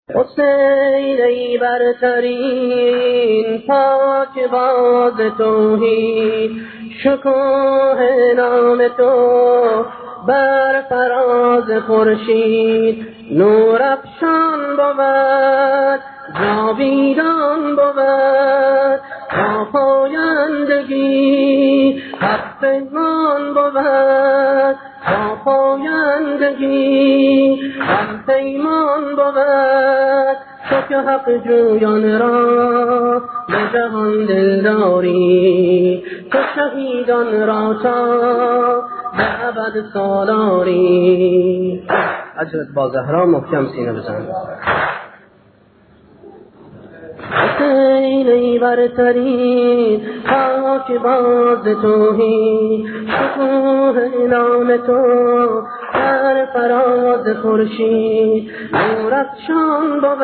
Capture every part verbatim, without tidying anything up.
حسین ای برترین پاک باز توحید، شکوه نام تو بر فراز خورشید. نور افشان بود جاویدان بود تا پایندگی، حق پیمان بود تا پایندگی، حق پیمان بود. تو که حق جویان را به جهان دلداری، تو شهیدان را تا به ابد سالاری. حضرت با زهرا محکم سینه بزن. حسین ای برترین پاک باز توحید، شکوه نام تو بر فراز خورشید. نور افشان بود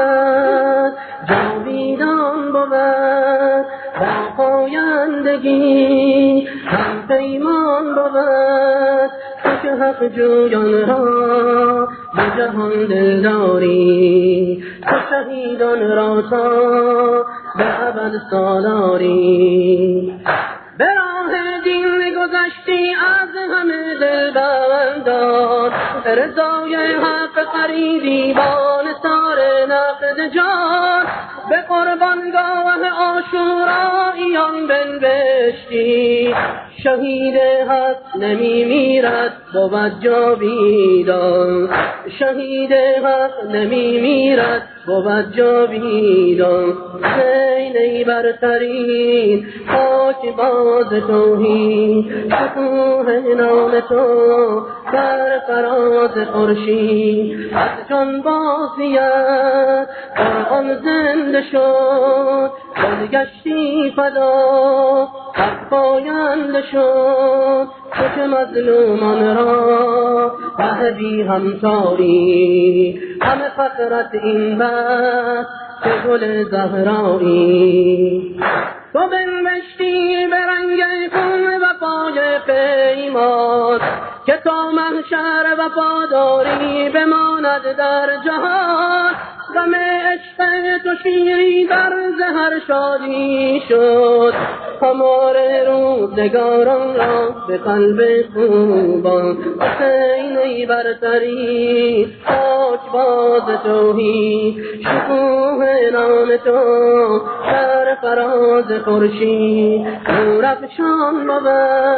جاویدان بود با پایندگی، هم پیمان بود. تو که حق جویان را به جهان دلداری، تو شهیدان را تا به ابد سالاری. به راه دین گذشتی از همه دلبندان، رضای حق خریدی با نثار نقد جان. به قربانگاه عاشوراییان بنوشتی، شهید حق نمی میرد بود جاویدان، شهید حق نمی میرد بود جاویدان. حسین ای برترین پاک باز توحید، شکوه نام تو بر فراز خورشید. از جان بازیت قرآن زنده شد، بازگشتی فدا حق پاینده شد. تو که مظلومان را مهدی همتاری، همه فخرت این بس که گل زهرایی. تو بنوشتی به رنگ خون وفای پیمان، که تا محشر وفاداری بماند در جهان. غم عشق تو شیری در زهر شادی شد، خمار روزگاران را به قلب خوبان. حسین ای برترین پاک باز توحید، شکوه نام تو بر فراز خورشید. نور افشان بود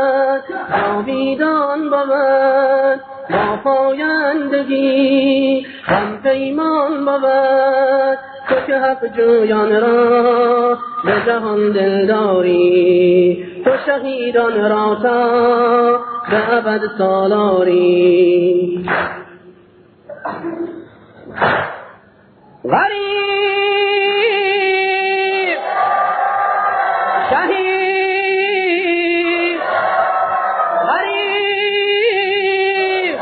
جاویدان بود با پایندگی، هم پیمان بود. تو که حق جویان را به جهان دلداری، تو شهیدان را تا به ابد سالاری. غریب شهید، غریب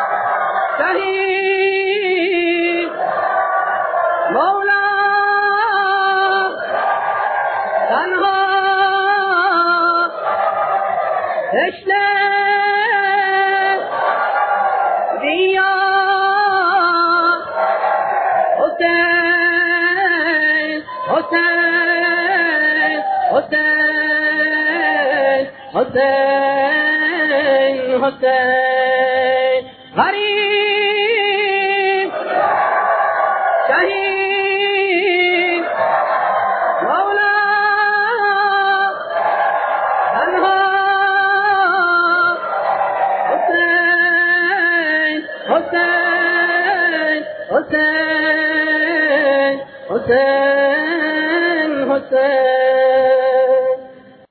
شهید، مولا تنها تشنه بیا. حسین حسین حسین حسین حسین، غریب شهید، مولا تنها حسین حسین حسین حسین حسین.